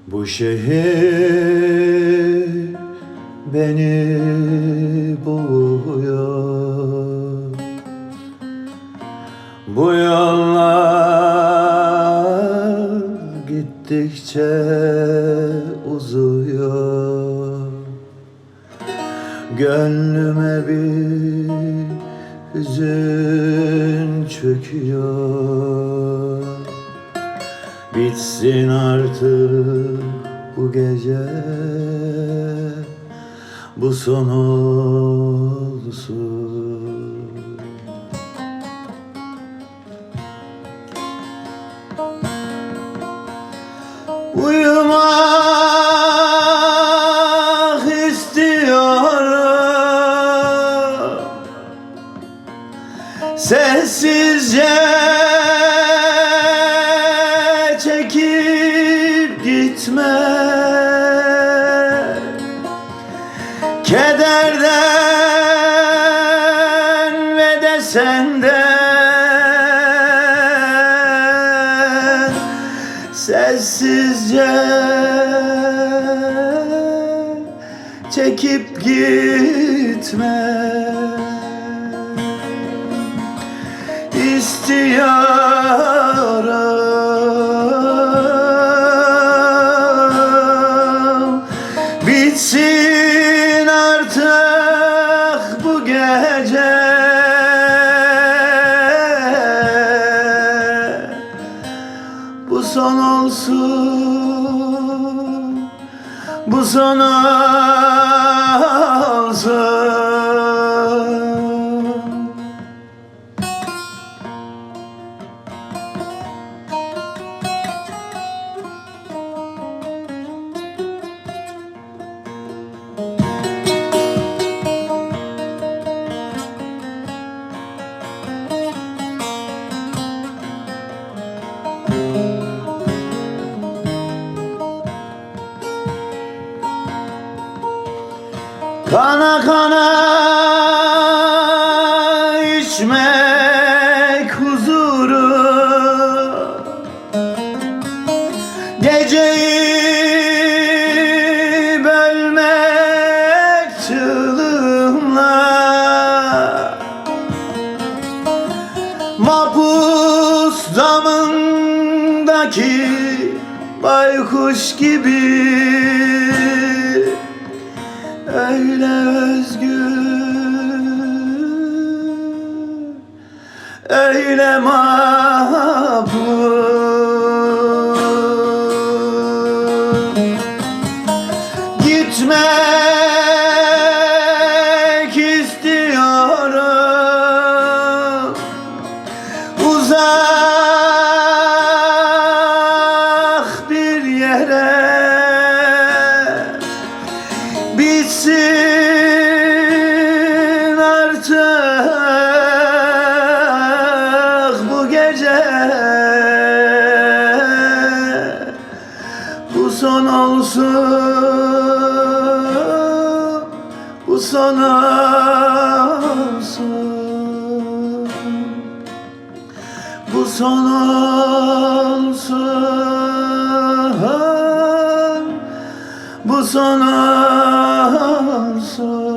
Bu şehir beni boğuyor. Bu yollar gittikçe uzuyor. Gönlüme bir hüzün çöküyor. Bitsin artık bu gece, bu son olsun. Uyumak istiyorum, sessizce çekip gitme. Kederden ve de senden sessizce çekip gitme. İstiyorum bitsin artık bu gece, bu son olsun, bu son olsun. Kana kana içmek huzuru, geceyi bölmek çığlığımla, mahpus damındaki baykuş gibi öyle özgür, öyle mahpus. Gitmek istiyorum uzak bir yere. Bitsin artık bu gece, bu son olsun, bu son olsun, bu son olsun, bu son olsun.